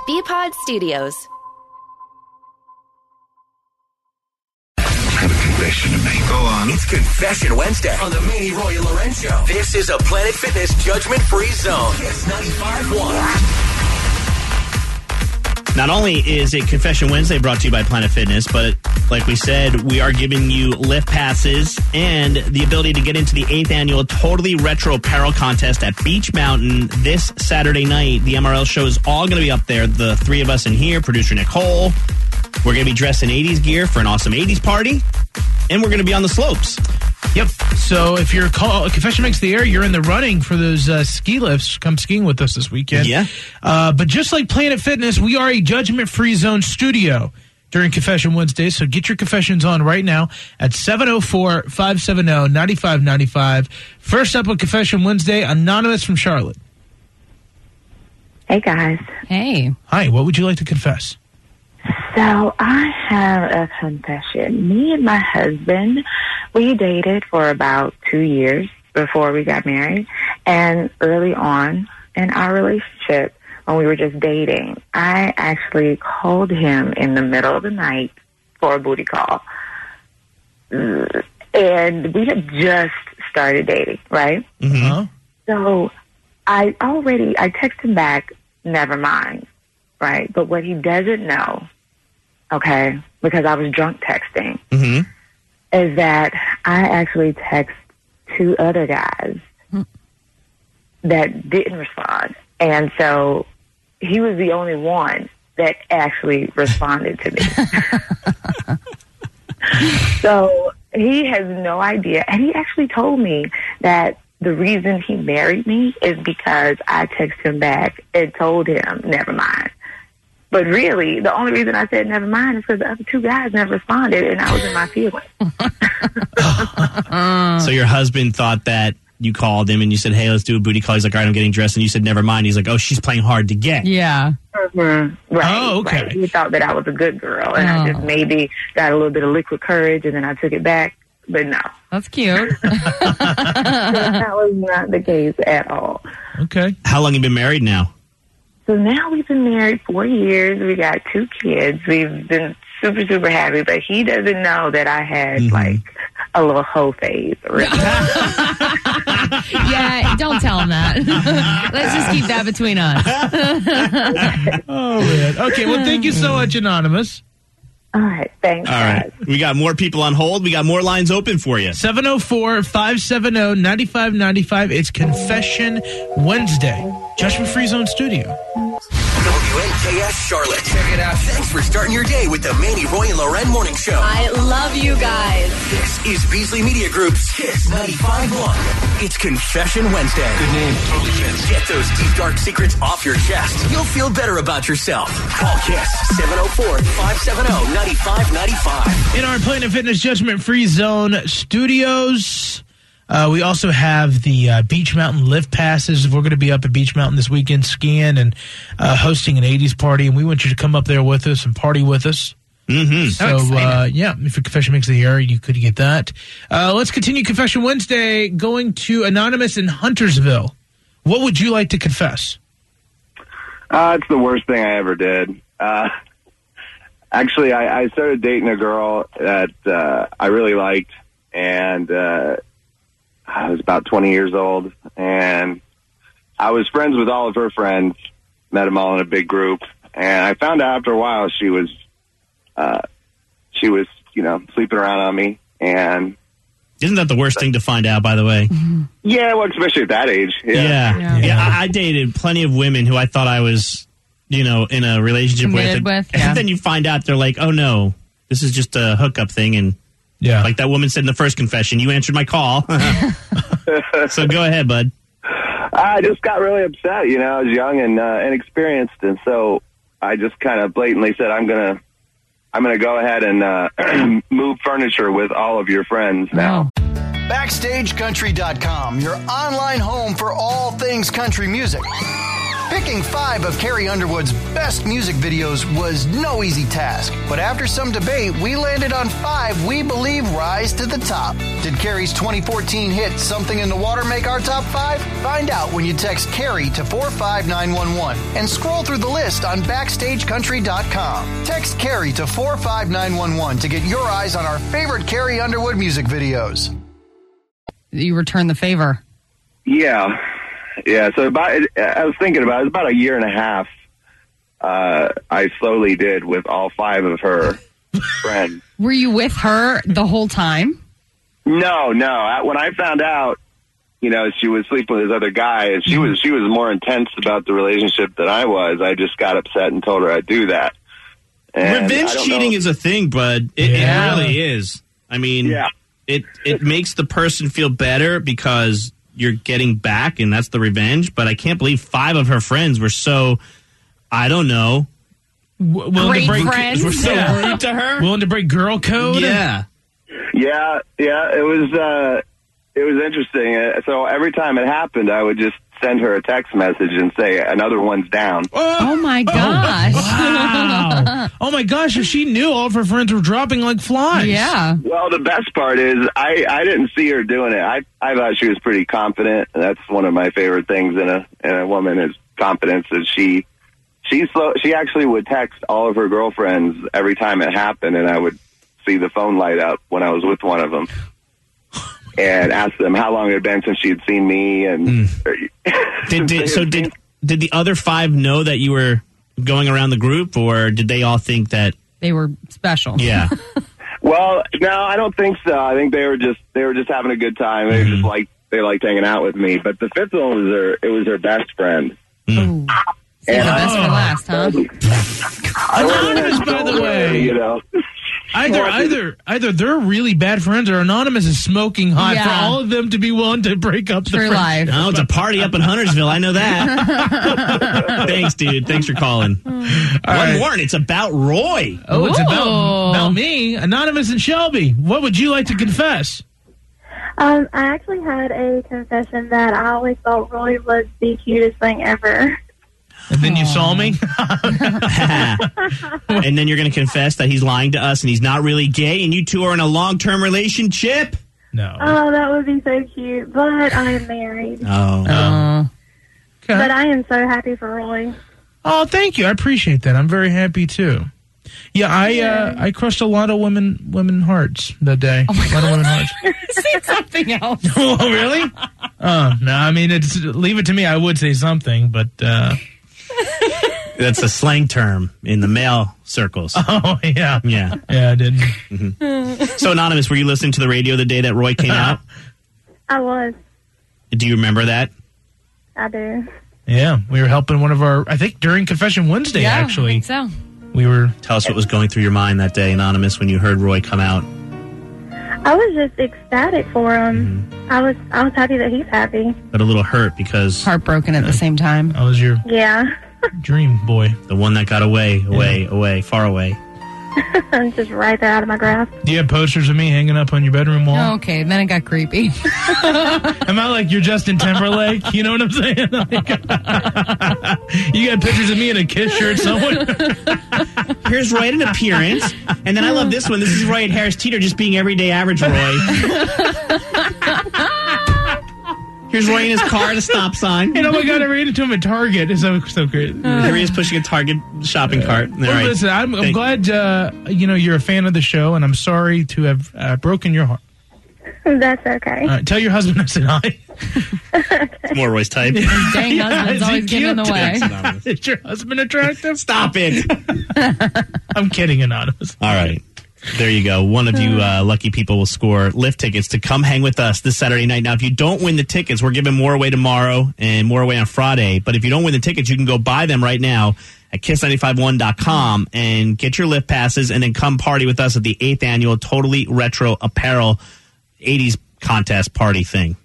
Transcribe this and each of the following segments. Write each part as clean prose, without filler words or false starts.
BPod Studios. I have a confession to make. Go on. It's Confession Wednesday on the Manny Roy and Loren Show. This is a Planet Fitness judgment-free zone. Kiss 95.1. Not only is it Confession Wednesday brought to you by Planet Fitness, but like we said, we are giving you lift passes and the ability to get into the 8th annual Totally Retro Apparel Contest at Beach Mountain this Saturday night. The MRL show is all going to be up there. The three of us in here, producer Nicole. We're going to be dressed in 80s gear for an awesome 80s party, and we're going to be on the slopes. Yep. So if your confession makes the air, you're in the running for those ski lifts. Come skiing with us this weekend. Yeah. But just like Planet Fitness, we are a judgment-free zone studio during Confession Wednesday. So get your confessions on right now at 704-570-9595. First up on Confession Wednesday, Anonymous from Charlotte. Hey, guys. Hey. Hi. What would you like to confess? So I have a confession. Me and my husband, we dated for about 2 years before we got married. And early on in our relationship, when we were just dating, I actually called him in the middle of the night for a booty call. And we had just started dating, right? Mm-hmm. So I texted him back, never mind, right? But what he doesn't know, okay, because I was drunk texting, is that I actually text 2 other guys that didn't respond. And so he was the only one that actually responded to me. So he has no idea. And he actually told me that the reason he married me is because I texted him back and told him, never mind. But really, the only reason I said never mind is because the other 2 guys never responded, and I was in my feelings. So your husband thought that you called him and you said, hey, let's do a booty call. He's like, all right, I'm getting dressed. And you said, never mind. He's like, oh, she's playing hard to get. Yeah. Right. Oh, okay. Right. He thought that I was a good girl, and I just maybe got a little bit of liquid courage, and then I took it back. But no. That's cute. That was not the case at all. Okay. How long have you been married now? So now we've been married 4 years. We got 2 kids. We've been super, super happy. But he doesn't know that I had, like, a little hoe phase. Yeah, don't tell him that. Let's just keep that between us. Oh, man. Okay, well, thank you so much, Anonymous. All right, thanks, All right. We got more people on hold. We got more lines open for you. 704-570-9595. It's Confession Wednesday. Judgment Free Zone Studio. WNKS Charlotte. Check it out. Thanks for starting your day with the Manny Roy and Loren Morning Show. I love you guys. This is Beasley Media Group's Kiss 95.1. It's Confession Wednesday. Good name. Totally fits. Get those deep, dark secrets off your chest. You'll feel better about yourself. Call Kiss 704-570-9595. In our Planet Fitness Judgment Free Zone studios, we also have the Beach Mountain lift passes. We're going to be up at Beach Mountain this weekend skiing and hosting an 80s party, and we want you to come up there with us and party with us. Mm-hmm. So, yeah, if your confession makes the air, you could get that. Let's continue Confession Wednesday, going to Anonymous in Huntersville. What would you like to confess? It's the worst thing I ever did. Actually, I started dating a girl that I really liked, and I was about 20 years old, and I was friends with all of her friends, met them all in a big group, and I found out after a while she was, sleeping around on me, and... Isn't that the worst thing to find out, by the way? Yeah, well, especially at that age. Yeah. I dated plenty of women who I thought I was, in a relationship with. And then you find out they're like, oh, no, this is just a hookup thing, and... Yeah. Like that woman said in the first confession, you answered my call. So go ahead, bud. I just got really upset. I was young and inexperienced, and so I just kind of blatantly said, I'm gonna go ahead and move furniture with all of your friends now. BackstageCountry.com, your online home for all things country music. Picking 5 of Carrie Underwood's best music videos was no easy task, but after some debate, we landed on 5 we believe rise to the top. Did Carrie's 2014 hit Something in the Water make our top 5? Find out when you text Carrie to 45911 and scroll through the list on BackstageCountry.com. Text Carrie to 45911 to get your eyes on our favorite Carrie Underwood music videos. You return the favor. Yeah. So I was thinking about it. It was about a year and a half. I slowly did with all 5 of her friends. Were you with her the whole time? No. When I found out, she was sleeping with this other guy, and she was more intense about the relationship than I was. I just got upset and told her I'd do that. And revenge cheating is a thing, bud. It really is. I mean, it makes the person feel better because you're getting back, and that's the revenge. But I can't believe 5 of her friends were so, I don't know, great friends. We're so rude to her. Willing to break girl code. Yeah. It was interesting. So every time it happened, I would just send her a text message and say another one's down. Oh my gosh! Wow. Oh my gosh! And she knew all of her friends were dropping like flies. Yeah. Well, the best part is I didn't see her doing it. I thought she was pretty confident, and that's one of my favorite things in a woman is confidence. Is she actually would text all of her girlfriends every time it happened, and I would see the phone light up when I was with one of them. And ask them how long it had been since she had seen me. And did the other 5 know that you were going around the group, or did they all think that they were special? Yeah. Well, no, I don't think so. I think they were just having a good time. They just they liked hanging out with me. But the 5th one was her best friend. Ooh. And the best for last, huh? Anonymous, by the way. Either they're really bad friends or Anonymous is smoking hot for all of them to be willing to break up the friendship. No, it's a party up in Huntersville. I know that. Thanks, dude. Thanks for calling. One more, and it's about Roy. Oh, it's about me, Anonymous and Shelby. What would you like to confess? I actually had a confession that I always thought Roy was the cutest thing ever. And then you saw me? And then you're going to confess that he's lying to us and he's not really gay and you two are in a long-term relationship? No. Oh, that would be so cute. But I am married. Oh. Okay. But I am so happy for Roy. Oh, thank you. I appreciate that. I'm very happy, too. Yeah, I crushed a lot of women hearts that day. Oh my God. A lot of women hearts. Say something else. Oh, really? Oh, no, I mean, leave it to me. I would say something, but... That's a slang term in the male circles. Oh, yeah. Yeah. Yeah, I didn't. Mm-hmm. So, Anonymous, were you listening to the radio the day that Roy came out? I was. Do you remember that? I do. Yeah, we were helping one of our, I think during Confession Wednesday, actually. I think so. We were... Tell us what was going through your mind that day, Anonymous, when you heard Roy come out. I was just ecstatic for him. Mm-hmm. I was happy that he's happy. But a little hurt because... Heartbroken at the same time. I was your... Yeah. dream boy. The one that got away, far away. Just right there out of my grasp. Do you have posters of me hanging up on your bedroom wall? Okay, then it got creepy. Am I like your Justin Timberlake? You know what I'm saying? Like, you got pictures of me in a Kiss shirt somewhere? Here's Roy at an appearance. And then I love this one. This is Roy at Harris Teeter just being everyday average Roy. Here's Roy in his car at a stop sign. And oh my God, I ran into him at Target. It's so great. Here he is pushing a Target shopping cart. Well, listen, I'm glad you're a fan of the show, and I'm sorry to have broken your heart. That's okay. Tell your husband I said hi. It's more Roy's type. His dang husband's always getting in the way. Is your husband attractive? Stop it. I'm kidding, Anonymous. All right. There you go. One of you lucky people will score lift tickets to come hang with us this Saturday night. Now, if you don't win the tickets, we're giving more away tomorrow and more away on Friday. But if you don't win the tickets, you can go buy them right now at kiss951.com and get your lift passes and then come party with us at the 8th annual Totally Retro Apparel 80s contest party thing.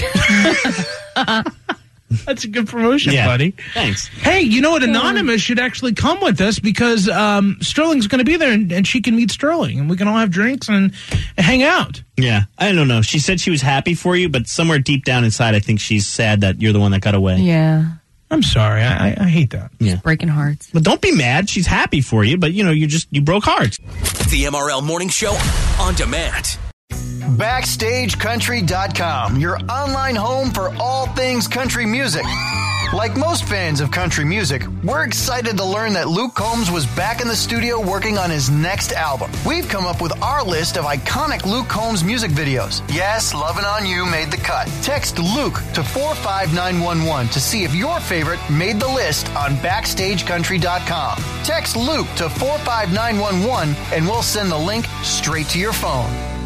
That's a good promotion, buddy. Thanks. Hey, you know what? Anonymous should actually come with us because Sterling's going to be there and she can meet Sterling and we can all have drinks and hang out. Yeah. I don't know. She said she was happy for you, but somewhere deep down inside, I think she's sad that you're the one that got away. Yeah. I'm sorry. I hate that. Yeah. Breaking hearts. But don't be mad. She's happy for you, but, you broke hearts. The MRL Morning Show on demand. BackstageCountry.com, your online home for all things country music. Like most fans of country music, we're excited to learn that Luke Combs was back in the studio working on his next album. We've come up with our list of iconic Luke Combs music videos. Yes, Lovin' On You made the cut. Text Luke to 45911 to see if your favorite made the list on BackstageCountry.com. Text Luke to 45911 and we'll send the link straight to your phone.